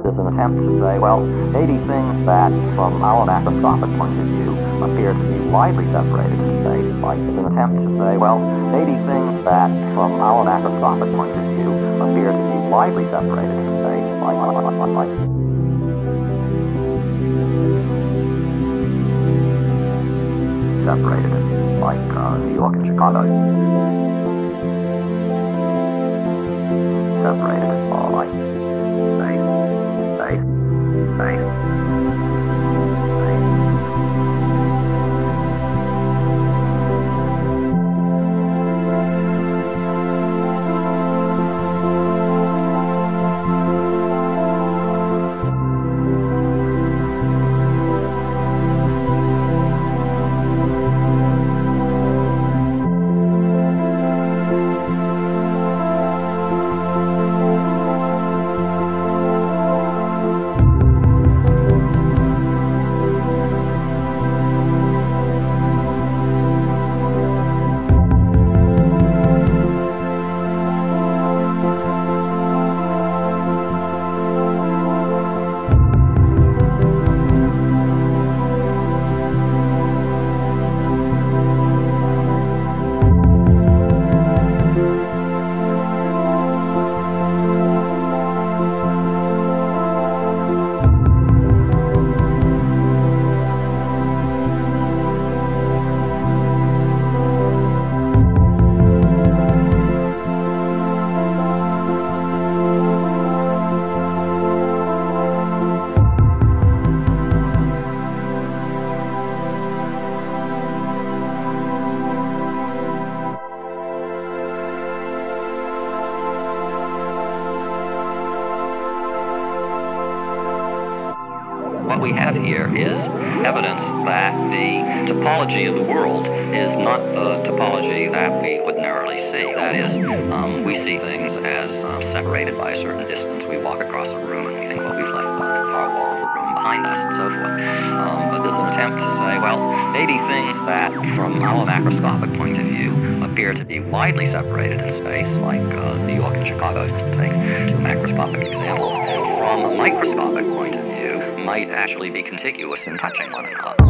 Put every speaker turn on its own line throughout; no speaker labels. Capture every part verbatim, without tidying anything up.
there's an attempt to say, well, eighty things that, from our macroscopic point of view, appear to be widely separated in space. Like, there's an attempt to say, well, eighty things that, from our macroscopic point of view, appear to be widely separated in space. Like, like, like, like. Separated, like uh, New York and Chicago. Separated, or like space, space, space, space. What we have here is evidence that the topology of the world is not the topology that we ordinarily see. That is, um, we see things as um, separated by a certain distance. We walk across a room and we think, well, we've left the far wall of the room behind us and so forth. Um, but there's an attempt to say, well, eighty things that, from our macroscopic point of view, appear to be widely separated in space, like uh, New York and Chicago, to take two macroscopic examples, from a microscopic point of view, might actually be contiguous in touching one another.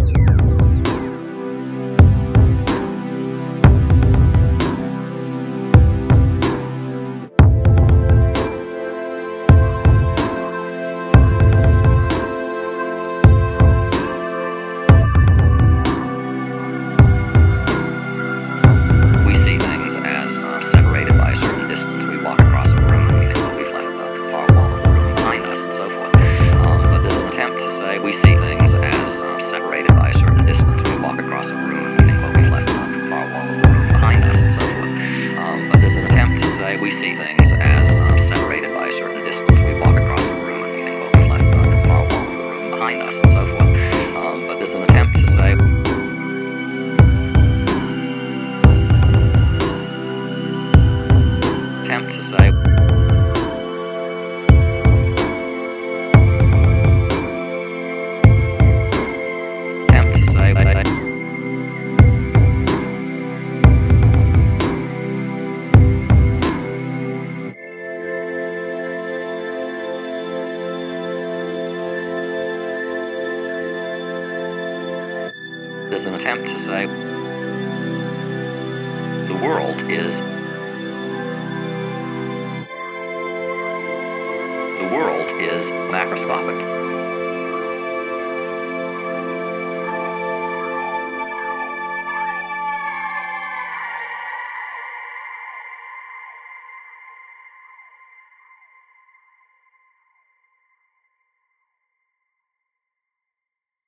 We see things as uh, separated by a certain distance. We walk across a room and we think, well, we've left the far wall of the room behind us and so forth. Um, but there's an attempt to say we see things as um, separated by a certain distance. We walk across a room and we think, well, we've left the far wall of the room behind us and so forth. Um, but there's an attempt to say we see things as um, separated by a certain distance. We walk across a room and we think, well, we've left the far wall of the room behind us and so forth. Um, but there's an attempt to say attempt to say attempt to say there's an attempt to say the world is the world is macroscopic.